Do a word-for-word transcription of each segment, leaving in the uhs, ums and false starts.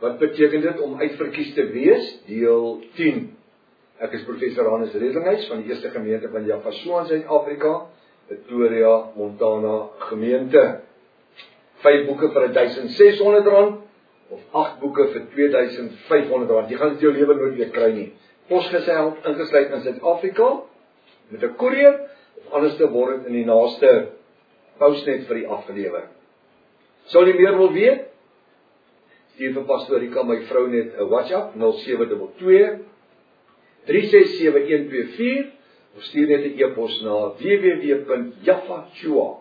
Wat beteken dit om uitverkies te wees? Deel tien. Ek is professor Hannes Redlinghuis van die eerste gemeente van Jaffa in Suid-Afrika, Pretoria, Montana gemeente. Vyf boeke vir duisend ses honderd rand, of agt boeke vir twee duisend vyf honderd rand. Jy gaan dit jou lewe nooit weer kry nie. Posgeld ingesluit in Suid-Afrika, met 'n koerier, of anders te word in die naaste Postnet vir die afgelewer. Sal jy meer wil weet? Stuur vir Pastor Rika, my vrou, net 'n WhatsApp, nul sewe twee twee, drie ses sewe een twee vier, of stuur net 'n e-pos na w w w punt jaffashua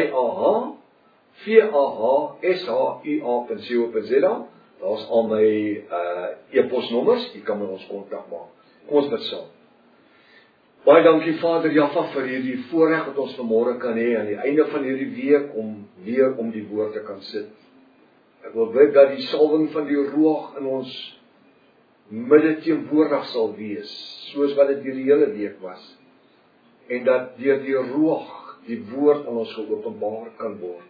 punt co punt za. Daar's al my uh, e-posnommers, jy kan met ons kontak maak. Kom ons bid saam. Baie dankie Vader Jaffa vir hierdie voorreg wat ons vanmôre kan hê aan die einde van hierdie week om weer om die woord te kan sit. Ek wil bid dat die salwing van die Ruach in ons midde teenwoordig sal wees, soos wat dit die hele week was. En dat deur die Ruach die woord aan ons geopenbaar kan word.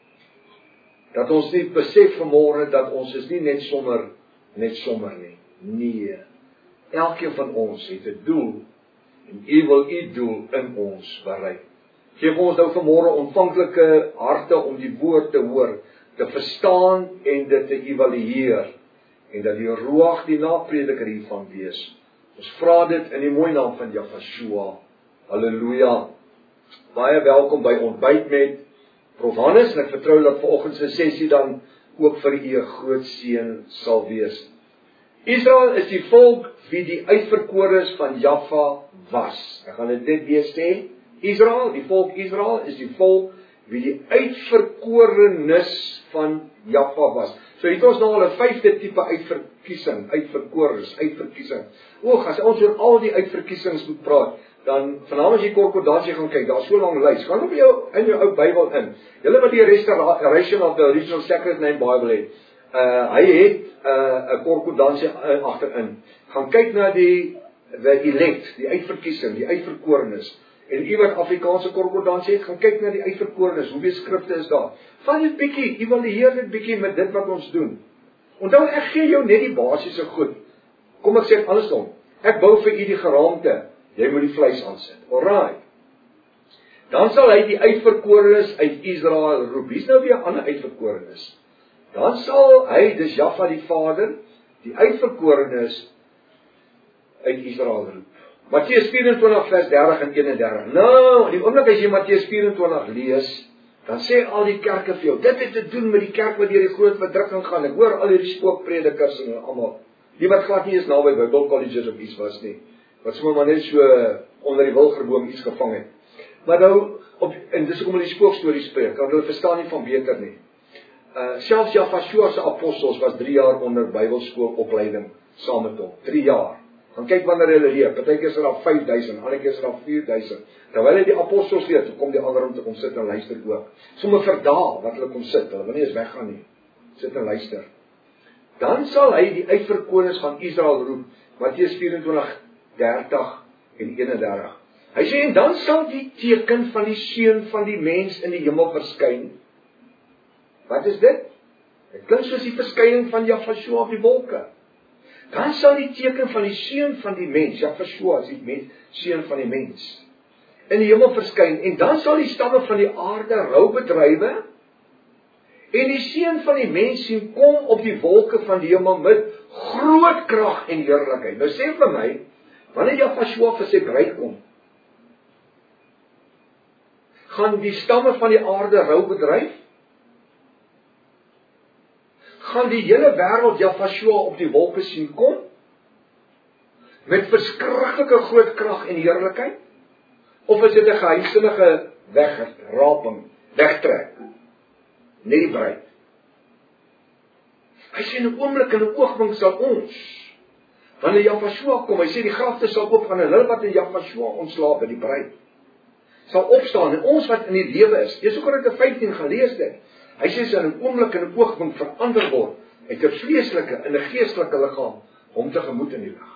Dat ons nie besef vanmôre dat ons is nie net sommer, net sommer nie. Nee. Elkeen van ons het 'n doel, en U wil U doel in ons bereik. Geef ons nou vanmôre ontvanklike harte om die woord te hoor, te verstaan en dit te evalueer, en dat die Ruach die naprediker hiervan wees. Ons vra dit in die mooi naam van Jaffa. Halleluja. Baie welkom by Ontbyt met Prof Hannes, en ek vertrou dat vanoggend se sessie dan ook vir u 'n groot seën sal wees. Israel is die volk wie die uitverkorenes van Jaffa was. Ek gaan dit net weer sê. Israel, die volk Israel is die volk wie die uitverkorenes van Jaffa was. So het ons nou al 'n vyfde tipe uitverkiesing, uitverkorenes, uitverkiesing. O, as ons oor al die uitverkiesings moet praat, dan vanaand as jy konkordansie gaan kyk, daar's so 'n lang lys. Gaan op jou in jou ou Bybel in. Julle wat die Restoration of the Original Sacred Name Bible het, uh, hy het 'n uh, konkordansie uh, agterin. Gaan kyk na die the elect, die uitverkiesing, die uitverkorenes. En u wat Afrikaanse konkordansie het, gaan kyk na die uitverkorenes. Hoeveel skrifte is daar? Vat dit bietjie, evalueer dit bietjie met dit wat ons doen. Onthou, ek gee jou net die basiese goed. Kom ek sê dit andersom. Ek bou vir u die geraamte. Jy moet die vleis aansit. Alright. Dan sal hy die uitverkorenes uit Israel roep. Hier's nou weer 'n ander uitverkorenes. Dan sal hy, dis Jaffa die Vader, die uitverkorenes uit Israel roep. Matteus vyf en twintig vers dertig en eenendertig. Nou, die oomblik as jy Matteus vyf en twintig lees, dan sê al die kerke vir jou, dit het te doen met die kerk wat deur die groot verdrukking gaan. Ek hoor al hierdie spookpredikers en almal, die wat glad nie eens naby Bible colleges of iets was nie, wat sommer maar net so onder die wilgerboom iets gevang het. Maar nou, op, en dis hoekom hulle die spookstories spreek, want hulle verstaan nie van beter nie. Uh, selfs Jaffa se apostels was drie jaar onder Bybelskoolopleiding saam met hom. Drie jaar. Dan kyk wanneer hulle leer. Partykeer is daar vyf duisend, ander keer is daar vier duisend. Terwyl hulle die apostels leer, toe kom die ander om te kom sit en luister ook. Sommige verdaal wat hulle kom sit, hulle wil nie eens weggaan nie. Sit en luister. Dan sal hy die uitverkorenes van Israel roep, Matteus vyf en twintig, dertig en eenendertig. Hy sê, en dan sal die teken van die seun van die mens in die hemel verskyn. Wat is dit? Dit klink soos die verskyning van Jaffa op die wolke. Dan sal die teken van die seun van die mens, Jaffa is die mens, seun van die mens, in die hemel verskyn, en dan sal die stamme van die aarde rou bedrywe, en die seun van die mens sien kom op die wolke van die hemel met groot krag en heerlikheid. Nou sê vir my, wanneer Jaffa vir sy bruid kom, gaan die stamme van die aarde rou bedryf? Gaan die hele wêreld Jaffa op die wolke sien kom? Met verskriklike groot krag en heerlikheid? Of is dit 'n geheimsinnige wegraping, wegtrek? Net die bruid. Hy sê 'n oomblik en 'n oogwink sal ons, wanneer Jaffa kom, hy sê die grafte sal oopgaan en hulle wat in Jaffa ontslaap by die bruid, sal opstaan en ons wat in die lewe is. Dis ook Korinte vyftien gelees dit. Hy sê sy in 'n oomblik en 'n oogwink verander word uit 'n vleeslike in 'n geestelike liggaam om tegemoet in die lig.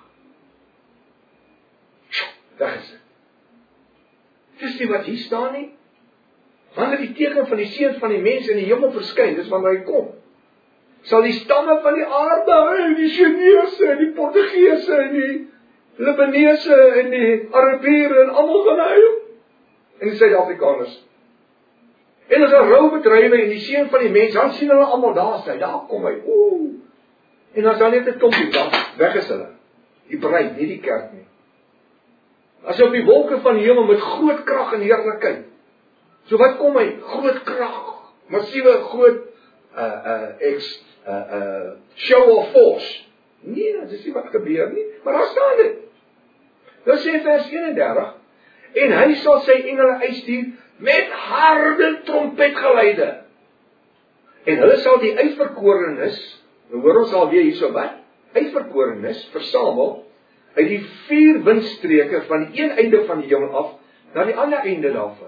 Dag is dit. Dis nie wat hier staan nie. Wanneer die teken van die seun van die mens in die hemel verskyn, dis wanneer hy kom. sal die stamme van die aarde, die Chinese, die Portugese, die Libanese, en die Arabiere, en almal gaan huil. En die Suid-Afrikaners. En as 'n rou bedrywe en die seun van die mens, dan sien hulle almal daar staan, daar kom hy, oeh. En dan sal net 'n klompie daar, weg is hulle. Die bruid, nie die kerk nie. As hy op die wolke van die hemel met groot krag en heerlikheid. So wat kom hy? Groot krag, massiewe groot uh uh ex uh uh show of force. Nee, dit is nie wat gebeur nie, maar daar staan dit. Dan sê vers eenendertig, en hy sal sy engele uitstuur met harde trompetgeluide. En hulle sal die uitverkorenes, nou hoor ons al weer hierso wat, uitverkorenes versamel uit die vier windstreke van die een einde van die hemel af na die ander einde daarvan.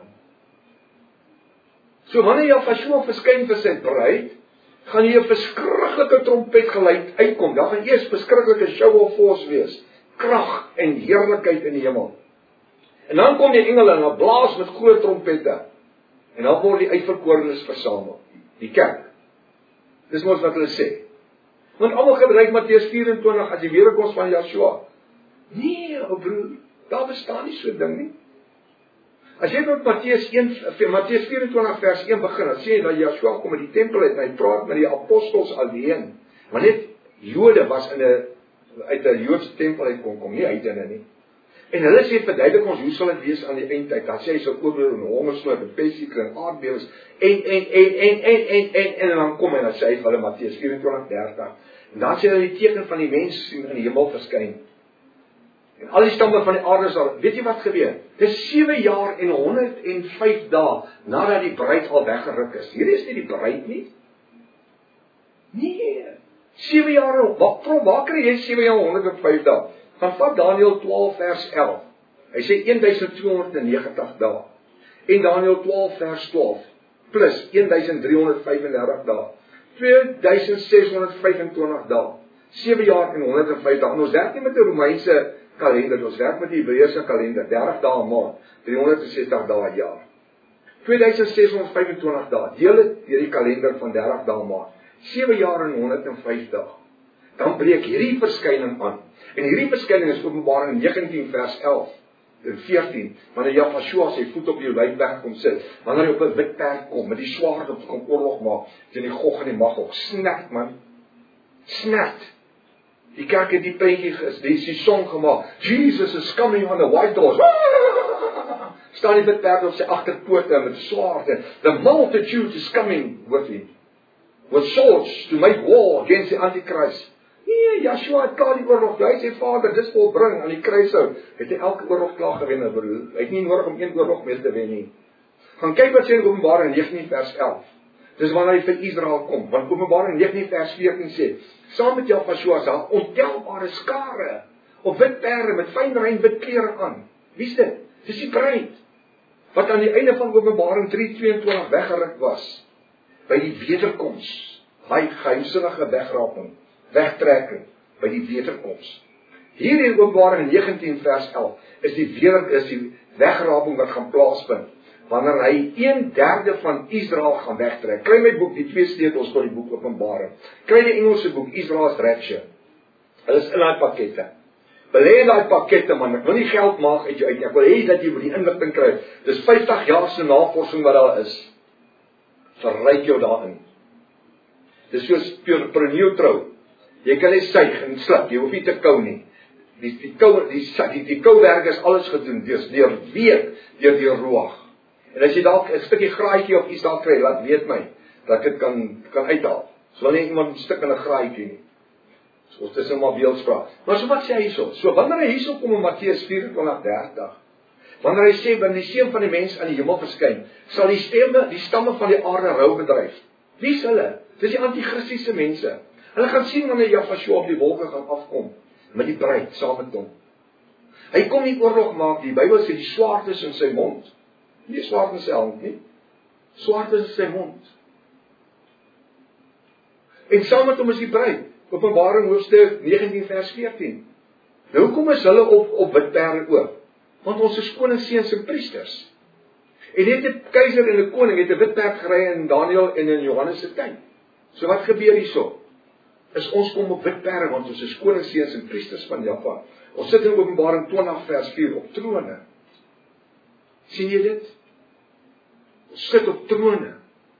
So wanneer Jahwe verskyn vir sy bruid, gaan hier 'n verskriklike trompetgeluid uitkom. Daar gaan eers verskriklike show of force wees, krag en heerlikheid in die hemel. En dan kom die engele en dan blaas met groot trompette. En dan word die uitverkorenes versamel, die kerk. Dis mos wat hulle sê. Want almal gebruik Matteus vyf en twintig as die wederkoms van Yeshua. Nee, ou broer, daar bestaan nie so 'n ding nie. As jy met Matteus een, Matteus vyf vers een begin, dan sê jy dat Yeshua kom in die tempel uit en hy praat met die apostels alleen. Maar net Jode was in 'n uit 'n Joodse tempel uitkom kom, nie uit in nie. En hulle sê verduidelik ons hoe sal dit wees aan die eindtyd. Dan sê hy sal oorbreek en hongersnood en pestiese en aardbewings en en en en en en en en dan kom hy en dan sê hy vir hulle Matteus vyf dertig. En dan sê hy die teken van die mens sien in die hemel verskyn. En al die stamme van die aarde sal, weet jy wat gebeur? Dis sewe jaar en honderd en vyf dae nadat die bruid al weggeruk is. Hier is nie die bruid nie. Nee. sewe jaar, wat waar kry jy sewe jaar honderd en vyf dae? Gaan vat Daniël twaalf vers elf. Hy sê twaalf negentig dae. En Daniël twaalf vers twaalf plus twaalf drie vyf drie dae. twee ses vyf twee dae. sewe jaar en honderd en vyf dae. En ons werk nie met 'n Romeinse kalender, ons werk met die Hebreëse kalender, dertig dae 'n maand, driehonderdsestig dae 'n jaar. twee ses vyf twee dae. Deel dit deur die kalender van dertig dae 'n maand. sewe jaar en honderd en vyf dae. Dan breek hierdie verskyning aan. En hierdie verskyning is Openbaring negentien vers elf en veertien, wanneer Jahwe sy voet op die olyfberg kom sit, wanneer hy op 'n wit perd kom, met die swaard op kom oorlog maak, teen die Gog en die Magog, snert man, snert. Die kerk het die prentjie is, dis die song gemaak, Jesus is coming on the white horse, staan die wit perd op sy agterpote met swaard, en the multitude is coming with him, with swords to make war against the Antichrist. Nee, Yeshua het klaar die oorlog, hy sê Vader, dis volbring aan die kruishou, het hy elke oorlog klaar gewen, broer. Hy het nie nodig om een oorlog meer te wen nie. Gaan kyk wat sê in Openbaring negentien vers elf. Dis wanneer hy vir Israel kom, want Openbaring negentien vers veertien sê, saam met Yahwe daar ontelbare skare, op wit perde met fyn rein wit klere aan. Wie is dit? Dis die bruid, wat aan die einde van Openbaring drie tweeëntwintig weggeruk was, by die wederkoms, hy geheimsinnige wegraping, wegtrekking by die wederkoms. Hier in Openbaring negentien vers elf is die weer is die wegraping wat gaan plaasvind wanneer hy een derde van Israel gaan wegtrek. Kry my boek, die twee sleutels tot die boek Openbaring. Kry die Engelse boek Israel's Rapture. Hulle is in daai pakkette. Belê in daai pakkette man, ek wil nie geld maak uit jou uit. Ek wil hê dat jy moet die inligting kry. Dis vyftig jaar se navorsing wat daar is. Verryk jou daarin. Dis soos preneu trou. Jy kan net suig en sluk, jy hoef nie te kou nie. Die die kou die die, die kouwerk is alles gedoen, dis deur week, deur die roog. En as jy dalk 'n stukkie graaitjie of iets daar kry, laat weet my dat dit kan kan uithaal. So wanneer iemand 'n stuk in 'n graaitjie nie. So dit is net maar beeldspraak. Maar so wat sê hy hierso? So wanneer hy hierso kom in Matteus vyf dertig, wanneer hy sê wanneer die seun van die mens aan die hemel verskyn, sal die stemme, die stamme van die aarde rou bedryf. Wie is hulle? Dis die anti-christiese mense. Hulle gaan sien wanneer Jahwe op die wolke gaan afkom met die bruid saam met hom. Hy kom nie oorlog maak, die Bybel sê die swaard is in sy mond. Nie swaard in sy hand nie. Swaard is in sy mond. En saam met hom is die bruid. Openbaring hoofstuk negentien vers veertien. Nou hoekom is hulle op op wit perde ook? Want ons is koningsseuns en priesters. En net 'n keiser en 'n koning het 'n wit perd gery in Daniël en in Johannes se tyd. So wat gebeur hierso? is ons kom op wit perde, want ons is koningsseuns en priesters van Jahwe. Ons sit in Openbaring twintig vers vier op trone. Sien jy dit? Ons sit op trone.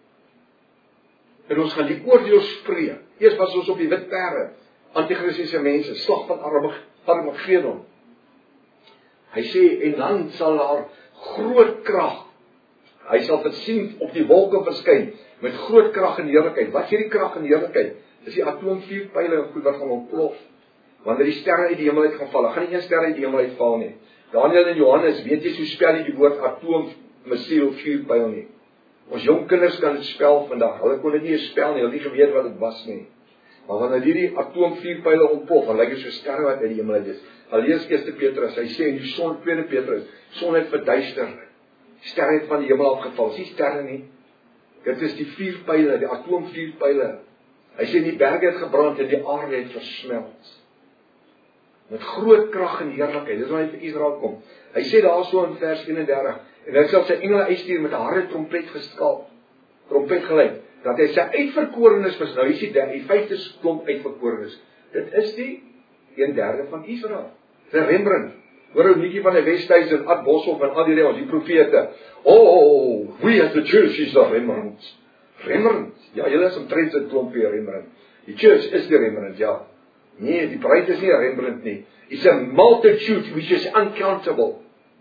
En ons gaan die oordeel spreek. Eers was ons op die wit perde, antichristiese mense, slag van Armageddon. Hy sê, en dan sal daar groot krag, hy sal versien op die wolke verskyn, met groot krag en heerlikheid. Wat is hierdie krag en heerlikheid? Dis die atoomvuurpyle en goed wat gaan ontplof. Wanneer die sterre uit die hemel uit gaan val, gaan nie een ster uit die hemel uit val nie. Daniel en Johannes, weet jy, so spel jy die woord atoom, missiel, vuurpyl nie. Ons jong kinders kan dit spel vandag. Hulle kon dit nie spel nie, hulle het nie geweet wat dit was nie. Maar wanneer hierdie atoomvuurpyle ontplof, dan lyk dit so sterre wat uit die hemel uit is. Al lees Eerste Petrus, hy sê in die son, Tweede Petrus, son het verduister. Sterre het van die hemel afgeval. Dis nie sterre nie. Dit is die vuurpyle, die atoomvuurpyle. Hy sê die berge het gebrand en die aarde het versmelt. Met groot krag en heerlikheid. Dis wanneer hy vir Israel kom. Hy sê daar so in vers eenendertig, en hy sal sy engele uitstuur met 'n harde trompet geskaal, trompet geluid, dat hy sy uitverkorenes was. Nou, jy sien, die vyfde klomp uitverkorenes. Dit is die een derde van Israel. Dis Rembrandt. Hoor ou liedjie van die Westhuis en Ad Boshoff en al die reëls, die profete. Oh, we as the church is the Rembrandt. Rembrandt. Ja, julle is omtrent 'n klompie Rembrandt. Die church is die Rembrandt, ja. Nee, die bruid is nie 'n Rembrandt nie. It's a multitude which is uncountable.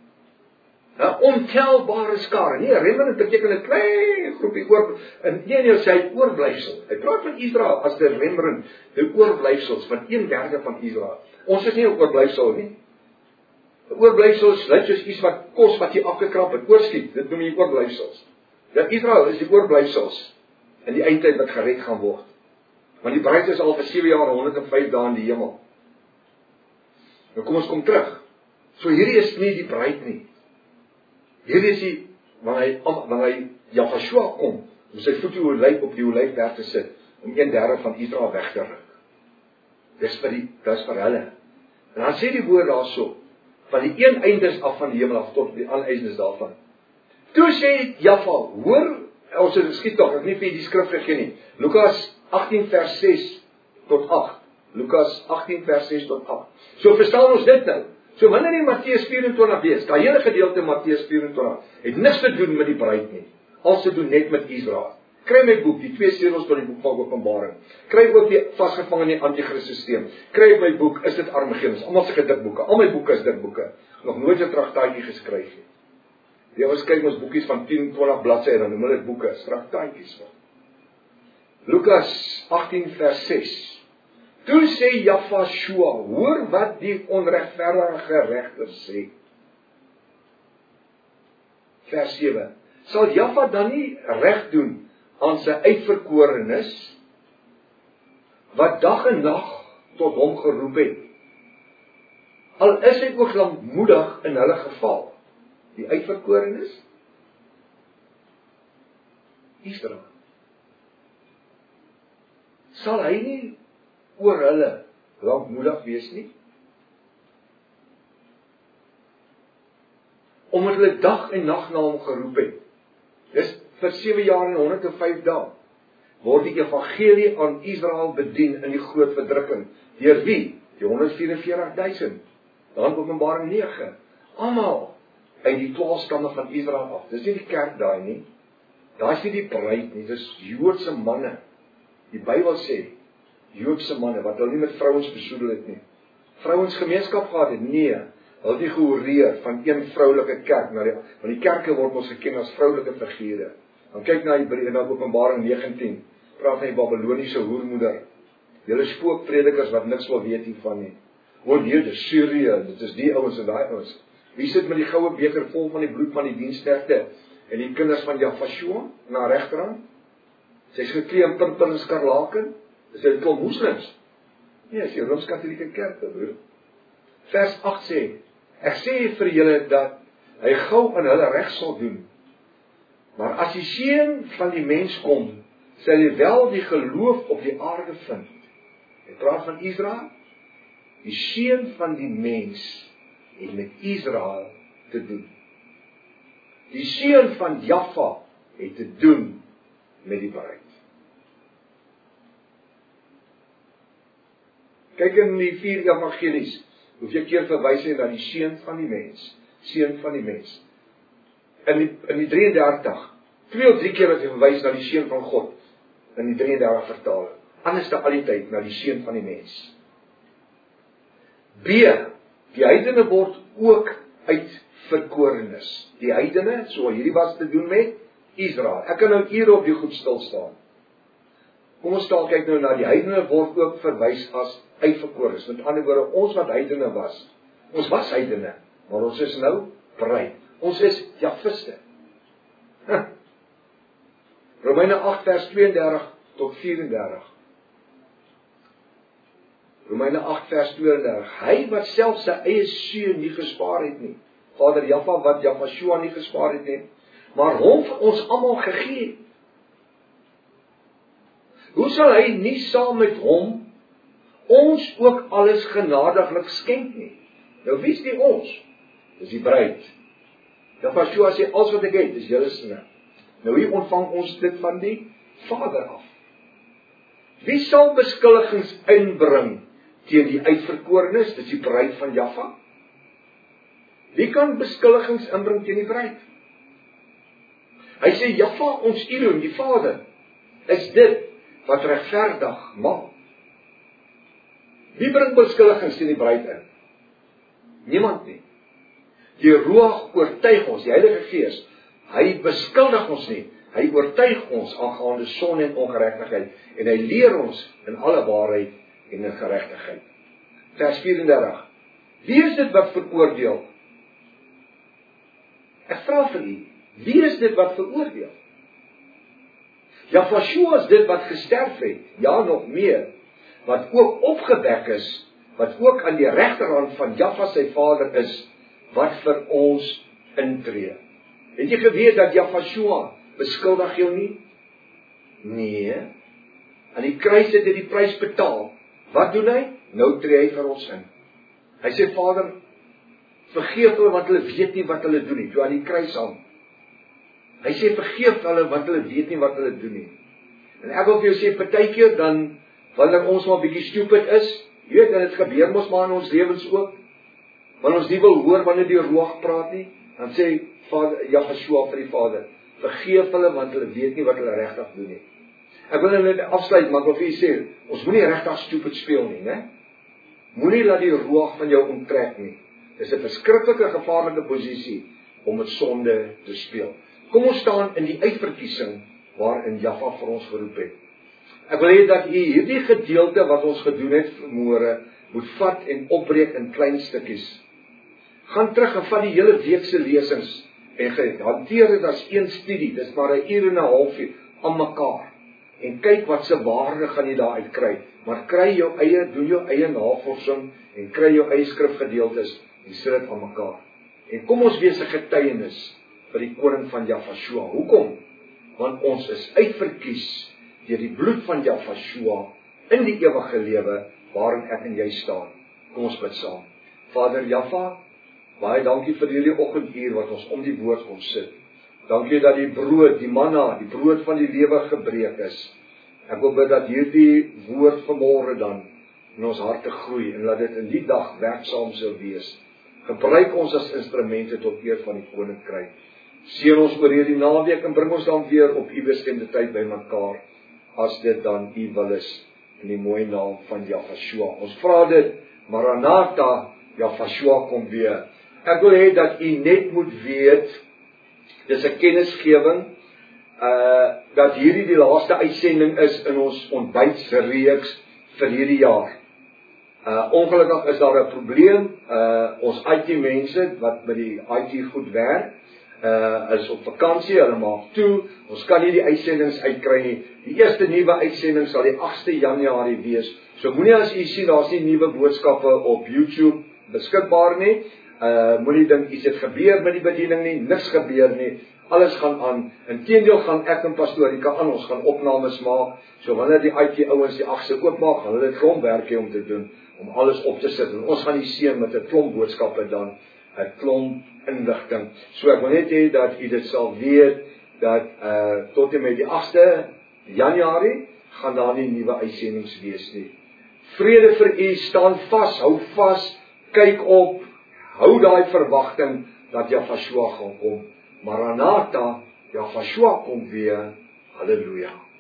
'n Ontelbare skare. Nee, Rembrandt beteken 'n klein groepie oor, en nee, nee, sy oorblyfsel. Hy praat van Israel as die Rembrandt, die oorblyfsels van een derde van Israel. Ons is nie 'n oorblyfsel nie. 'n Oorblyfsels lyk soos iets wat kos wat jy afgekrap het, oorskiet. Dit noem jy oorblyfsels. Ja, Israel is die oorblyfsels in die eindtyd wat gered gaan word. Want die bruid is al vir sewe jaar en honderd en vyf dae in die hemel. Nou kom ons kom terug. So hierdie is nie die bruid nie. Hierdie is die, wanneer hy, wanneer hy Jahashua kom, om sy voete olyf op die olyfberg te sit, om een derde van Israel weg te ruk. Dis vir die, dis vir hulle. En dan sê die woord daarso, van die een eindes af van die hemel af, tot die ander eindes daarvan. Toe sê Jahwe, hoor, ons het skiet tog, ek nie vir die skrif gegee nie. Lukas agtien vers ses tot agt. Lukas agtien vers ses tot agt. So verstaan ons dit nou. So wanneer jy Matteus vyf-en-twintig lees, daai hele gedeelte Matteus vyf-en-twintig het niks te doen met die bruid nie. Alles te doen net met Israel. Kry my boek, die twee seels tot die boek van Openbaring. Kry ook die vasgevang in die anti-Christus-sisteem. Kry my boek, is dit Armageddon. Almal se dikboeke. Al my boeke is dikboeke. Nog nooit 'n traktaatjie geskryf nie. Jy ons kyk ons boekies van tien, twintig bladsye, dan noem hulle dit boeke, traktaatjies van. Lukas agtien vers ses. Toe sê Jahashua, hoor wat die onregverdige regter sê. Vers sewe. Sal Jahwe dan nie reg doen aan sy uitverkorenes, wat dag en nag tot hom geroep het? Al is hy ook lankmoedig in hulle geval. Die uitverkorenes? Israel. Sal hy nie oor hulle lankmoedig wees nie? Omdat hulle dag en nag na hom geroep het. Dis vir sewe jaar en honderd en vyf dae word die evangelie aan Israel bedien in die groot verdrukking. Deur wie? Die honderd vyf en veertig duisend. Dan Openbaring nege. Almal uit die twaalf stamme van Israel af. Dis nie die kerk daai nie. Daai is nie die bruid nie, dis Joodse manne. Die Bybel sê Joodse manne wat hulle nie met vrouens besoedel het nie. Vrouens gemeenskap gehad het? Nee. Hulle het nie gehoreer van een vroulike kerk na die, want die kerke word ons geken as vroulike figure. Dan kyk na Hebreë en dan Openbaring negentien. Praat van die Babyloniese hoermoeder. Julle spookpredikers wat niks wil weet hiervan nie. O nee, dis Syrië, dit is die ouens en daai ouens. Wie sit met die goue beker vol van die bloed van die diensknegte en die kinders van Jahashua na regterhand? Sy's geklee in purper en skarlaken. Dis 'n klomp moslems. Nee, dis die Rooms-Katolieke kerk, broer. Vers agt sê, ek sê vir julle dat hy gou aan hulle reg sal doen. Maar as die seun van die mens kom, sal hy wel die geloof op die aarde vind. Hy praat van Israel. Die seun van die mens het met Israel te doen. Die seun van Jahwe het te doen met die bruid. Kyk in die vier evangelies, hoeveel keer verwys hy na die seun van die mens, seun van die mens. In die, in die drie en dertig, twee of drie keer wat hy verwys na die seun van God, in die drie en dertig vertaling, anders dan al die tyd na die seun van die mens. B, die heidene word ook uitverkorenes. Die heidene, so hierdie was te doen met Israel. Ek kan nou hier op die goed stil staan. Kom ons staan kyk nou na die heidene word ook verwys as uitverkorenes. Met ander woorde, ons wat heidene was, ons was heidene, maar ons is nou bruid. Ons is Jafiste. Huh. Romeine agt vers twee en dertig tot vyf en dertig. Romeine agt vers twee en dertig. Hy wat self sy eie seun nie gespaar het nie. Vader Jaffa wat Jafashua nie gespaar het nie, maar hom vir ons almal gegee. Hoe sal hy nie saam met hom ons ook alles genadiglik skenk nie? Nou wie is die ons? Dis die bruid. Jafashua sê, alles wat ek het, is julle sinne. Nou hier ontvang ons dit van die Vader af. Wie sal beskuldigings inbring teen die uitverkorenes? Dis die bruid van Jaffa. Wie kan beskuldigings inbring teen die bruid? Hy sê, Jaffa, ons Elohim, die Vader, is dit wat regverdig maak. Wie bring beskuldigings teen die bruid in? Niemand nie. Die Ruach oortuig ons, die Heilige Gees, hy beskuldig ons nie, hy oortuig ons aangaande sonde en ongeregtigheid, en hy leer ons in alle waarheid en in geregtigheid. Vers vyf en dertig. Wie is dit wat veroordeel? Ek vra vir u, wie is dit wat veroordeel? Jafashua is dit wat gesterf het, ja nog meer, wat ook opgewek is, wat ook aan die regterhand van Jaffa sy vader is, wat vir ons intree. Het jy geweet dat Jafashua beskuldig jou nie? Nee. Aan die kruis het hy die prys betaal. Wat doen hy? Nou tree hy vir ons in. Hy sê, Vader, vergeef hulle wat hulle weet nie wat hulle doen nie, toe aan die kruis hang. Hy sê, vergeef hulle wat hulle weet nie wat hulle doen nie. En ek wil vir jou sê, partykeer dan, wanneer ons maar bietjie stupid is, jy weet, en het gebeur mos maar in ons lewens ook, wanneer ons nie wil hoor wanneer die Ruach praat nie, dan sê Vader, Jafashua vir die Vader, vergeef hulle want hulle weet nie wat hulle regtig doen nie. Ek wil net afsluit, maar ek wil vir jy sê, ons moenie regtig stupid speel nie, né? Moenie laat die Ruach van jou onttrek nie. Dis 'n verskriklike gevaarlike posisie om met sonde te speel. Kom ons staan in die uitverkiesing waarin Jaffa vir ons geroep het. Ek wil hê dat u hierdie gedeelte wat ons gedoen het vanmôre moet vat en opbreek in klein stukkies. Gaan terug en vat die hele week se lesings en hanteer dit as een studie. Dis maar 'n uur en 'n half aan mekaar. En kyk wat se waarde gaan jy daar uit kry. Maar kry jou eie, doen jou eie navorsing en kry jou eie skrifgedeeltes en sit dit aan mekaar. En kom ons wees 'n getuienis vir die koning van Jafashua. Hoekom? Want ons is uitverkies deur die bloed van Jafashua in die ewige lewe waarin ek en jy staan. Kom ons bid saam. Vader Jaffa, baie dankie vir hierdie oggenduur wat ons om die woord kon sit. Dankie dat die brood, die manna, die brood van die lewe gebreek is. Ek wil bid dat hierdie woord vanmôre dan in ons harte groei en laat dit in die dag werksaam sou wees. Gebruik ons as instrumente tot eer van die koninkryk. Seën ons oor hierdie naweek en bring ons dan weer op u bestemde tyd bymekaar as dit dan u wil is in die mooi naam van Jafashua. Ons vra dit, Maranatha, Jafashua kom weer. Ek wil hê dat u net moet weet, dis 'n kennisgewing, uh, dat hierdie die laaste uitsending is in ons ontbytsreeks vir hierdie jaar. Uh, ongelukkig is daar 'n probleem, uh, ons I T mense wat by die I T goed werk, uh, is op vakansie, hulle maak toe, ons kan nie die uitsendings uitkry nie. Die eerste nuwe uitsending sal die agste Januarie wees, so moenie as u sien, daar is nie nuwe boodskappe op YouTube beskikbaar nie, uh, moenie dink iets het gebeur met die bediening nie, niks gebeur nie, alles gaan aan, inteendeel gaan ek en Pastorika aan, ons gaan opnames maak, so wanneer die I T ouens die agste oopmaak, gaan hulle dit klomp werk hê om te doen, om alles op te sit, en ons gaan die seën met 'n klomp boodskappe dan, 'n klomp inligting. So ek wil net hê dat u dit sal weet, dat uh, tot en met die agste Januarie, gaan daar nie nuwe uitsendings wees nie. Vrede vir u, staan vas, hou vas, kyk op, hou daai verwagting dat Jahshua gaan kom. Maranatha, Jahshua kom weer. Halleluja.